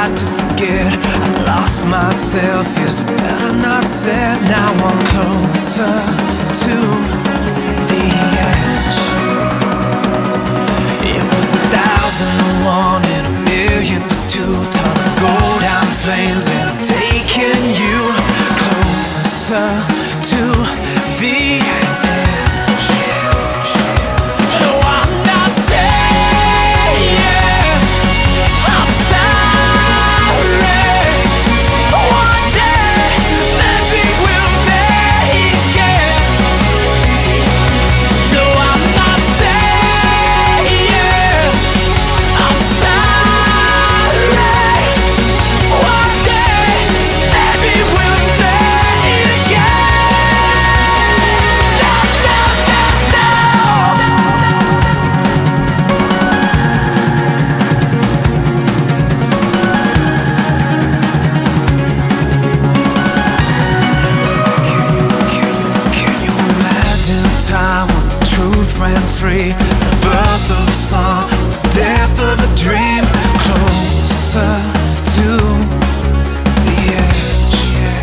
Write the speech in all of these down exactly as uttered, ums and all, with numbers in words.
tried to forget. I lost myself, is it better not said? Now I'm closer to the edge. It was a thousand to one and a million to two. Time to go down flames and I'm taking you closer to the edge. No, I'm not saying I'm sorry. One day, maybe we'll make it. No, I'm not saying I'm sorry. One day, maybe we'll make it again. No, no, no, no. Can you, can you imagine a time when the truth ran free? The birth of a song, the death of a dream. Closer to the edge.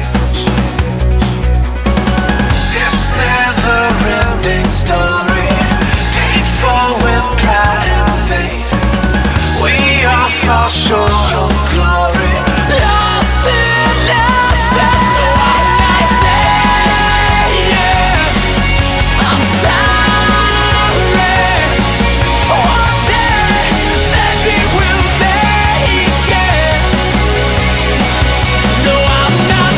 This never-ending story, painful when pride and fate. We all fall short of glory, lost in ourselves. I'm not saying I'm sorry. One day, maybe we'll make it. No, I'm not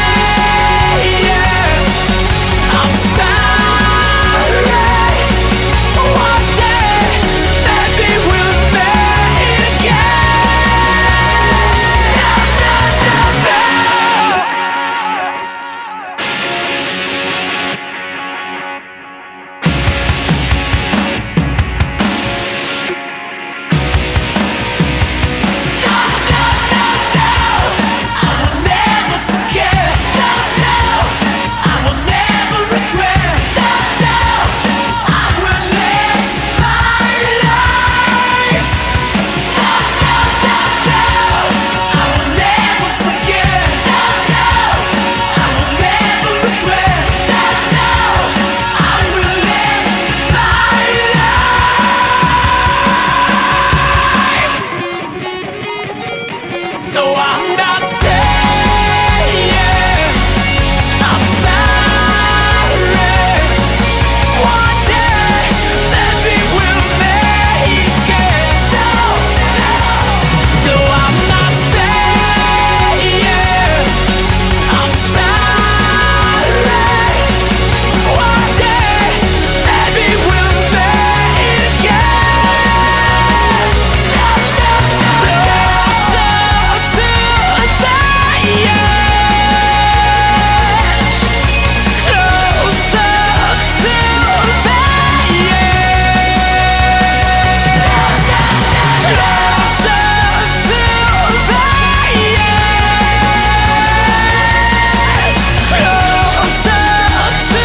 saying I'm sorry. One day, maybe we'll make it again. No, no, no, no. I will never forget. No, no. I will never regret. No, no. I will live my life. No, no, no, no. I will never forget. No, no. I will never regret. No, no. I will live my life. No, I'm not saying I'm sorry. One day, maybe we'll make it. No, no. No, I'm not saying I'm sorry. One day, maybe we'll make it again. No, no, closer to the edge. Closer to the edge. Closer to the edge. Closer to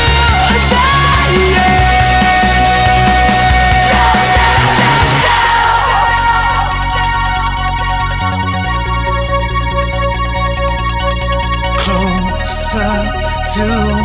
the edge. Closer to